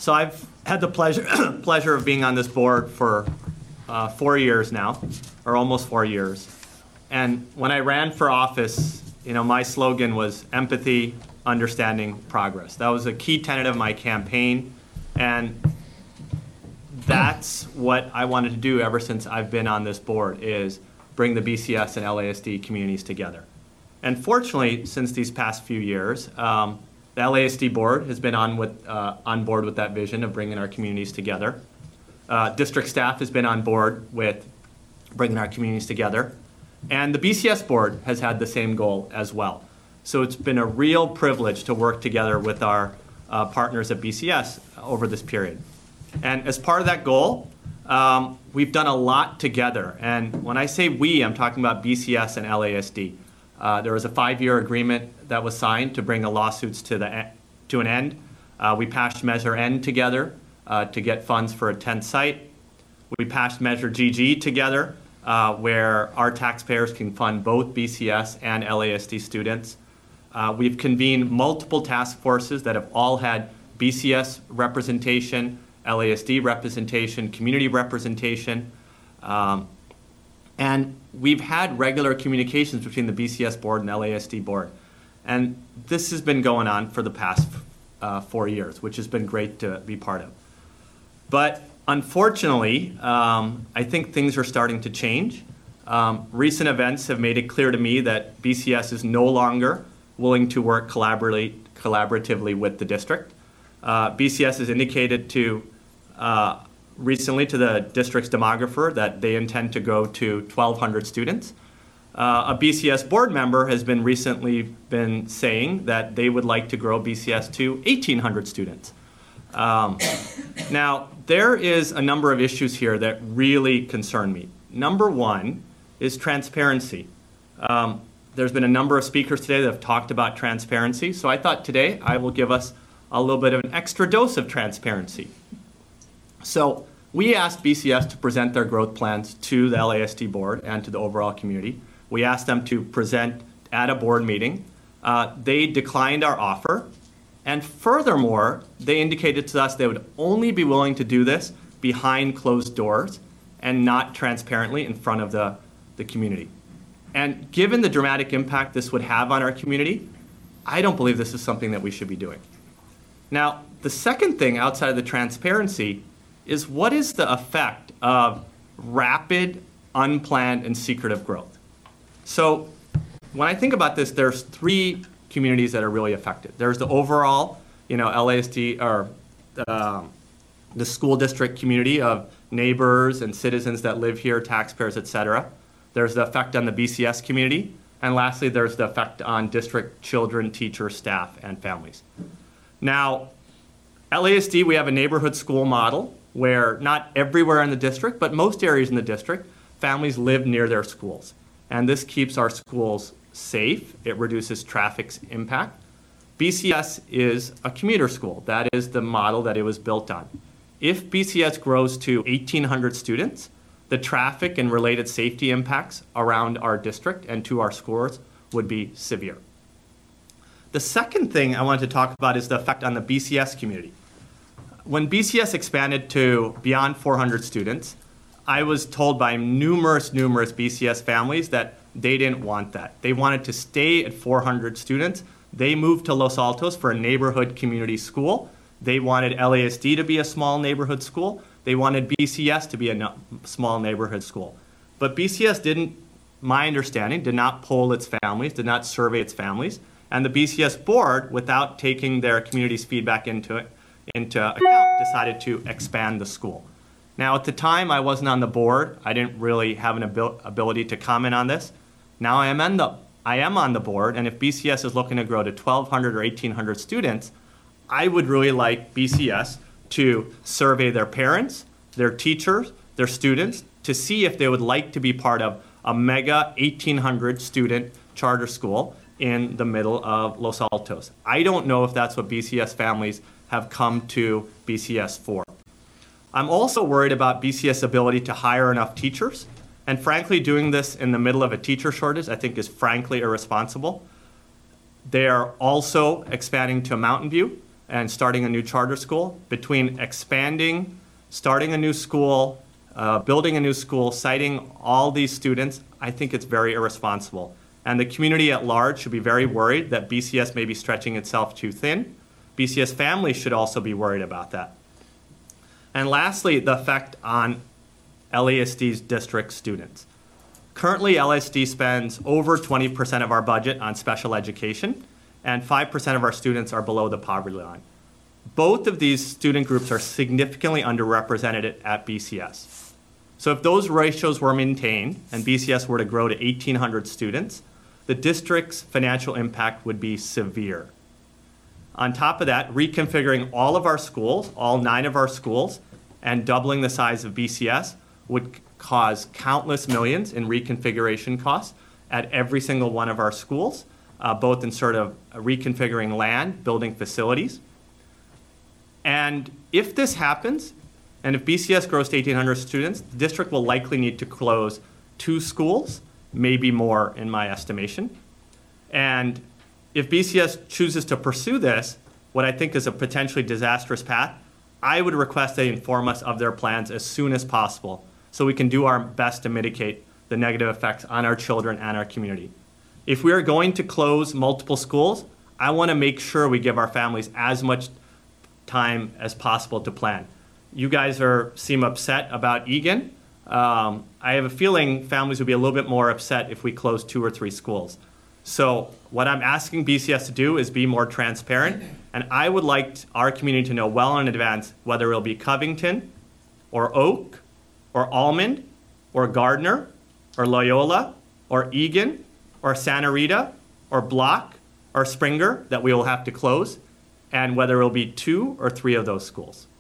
So I've had the pleasure of being on this board for 4 years now, or almost 4 years. And when I ran for office, my slogan was empathy, understanding, progress. That was a key tenet of my campaign, and that's what I wanted to do ever since I've been on this board, is bring the BCS and LASD communities together. And fortunately, since these past few years, the LASD board has been on board with that vision of bringing our communities together. District staff has been on board with bringing our communities together. And the BCS board has had the same goal as well. So it's been a real privilege to work together with our partners at BCS over this period. And as part of that goal, we've done a lot together. And when I say we, I'm talking about BCS and LASD. There was a 5-year agreement that was signed to bring the lawsuits to an end. We passed Measure N together to get funds for a 10th site. We passed Measure GG together, where our taxpayers can fund both BCS and LASD students. We've convened multiple task forces that have all had BCS representation, LASD representation, community representation, and we've had regular communications between the BCS board and LASD board. And this has been going on for the past 4 years, which has been great to be part of. But unfortunately, I think things are starting to change. Recent events have made it clear to me that BCS is no longer willing to work collaboratively with the district. BCS has indicated recently to the district's demographer that they intend to go to 1,200 students. A BCS board member has recently been saying that they would like to grow BCS to 1,800 students. Now, there is a number of issues here that really concern me. Number one is transparency. There's been a number of speakers today that have talked about transparency, so I thought today I will give us a little bit of an extra dose of transparency. So we asked BCS to present their growth plans to the LASD board and to the overall community. We asked them to present at a board meeting. They declined our offer. And furthermore, they indicated to us they would only be willing to do this behind closed doors and not transparently in front of the community. And given the dramatic impact this would have on our community, I don't believe this is something that we should be doing. Now, the second thing outside of the transparency is, what is the effect of rapid, unplanned, and secretive growth? So when I think about this, there's 3 communities that are really affected. There's the overall, LASD, or the school district community of neighbors and citizens that live here, taxpayers, et cetera. There's the effect on the BCS community. And lastly, there's the effect on district children, teachers, staff, and families. Now, LASD, we have a neighborhood school model where not everywhere in the district, but most areas in the district, families live near their schools. And this keeps our schools safe. It reduces traffic's impact. BCS is a commuter school. That is the model that it was built on. If BCS grows to 1,800 students, the traffic and related safety impacts around our district and to our schools would be severe. The second thing I wanted to talk about is the effect on the BCS community. When BCS expanded to beyond 400 students, I was told by numerous BCS families that they didn't want that. They wanted to stay at 400 students. They moved to Los Altos for a neighborhood community school. They wanted LASD to be a small neighborhood school. They wanted BCS to be a small neighborhood school. But BCS my understanding, did not poll its families, did not survey its families. And the BCS board, without taking their community's feedback into account, decided to expand the school. Now, at the time, I wasn't on the board. I didn't really have an ability to comment on this. Now I am on the board, and if BCS is looking to grow to 1,200 or 1,800 students, I would really like BCS to survey their parents, their teachers, their students, to see if they would like to be part of a mega 1,800 student charter school in the middle of Los Altos. I don't know if that's what BCS families have come to BCS for. I'm also worried about BCS' ability to hire enough teachers. And frankly, doing this in the middle of a teacher shortage, I think, is frankly irresponsible. They are also expanding to Mountain View. and starting a new charter school, between expanding, starting a new school, building a new school, citing all these students, I think it's very irresponsible. And the community at large should be very worried that BCS may be stretching itself too thin. BCS families should also be worried about that. And lastly, the effect on LASD's district students. Currently, LASD spends over 20% of our budget on special education, and 5% of our students are below the poverty line. Both of these student groups are significantly underrepresented at BCS. So if those ratios were maintained and BCS were to grow to 1,800 students, the district's financial impact would be severe. On top of that, reconfiguring all of our schools, all 9 of our schools, and doubling the size of BCS would cause countless millions in reconfiguration costs at every single one of our schools, both in sort of reconfiguring land, building facilities. And if this happens, and if BCS grows to 1,800 students, the district will likely need to close 2 schools, maybe more in my estimation. And if BCS chooses to pursue this, what I think is a potentially disastrous path, I would request they inform us of their plans as soon as possible so we can do our best to mitigate the negative effects on our children and our community. If we are going to close multiple schools, I want to make sure we give our families as much time as possible to plan. You guys seem upset about Egan. I have a feeling families would be a little bit more upset if we close 2 or 3 schools. So what I'm asking BCS to do is be more transparent, and I would like our community to know well in advance whether it'll be Covington or Oak or Almond or Gardner or Loyola or Egan or Santa Rita or Block or Springer that we will have to close, and whether it'll be 2 or 3 of those schools.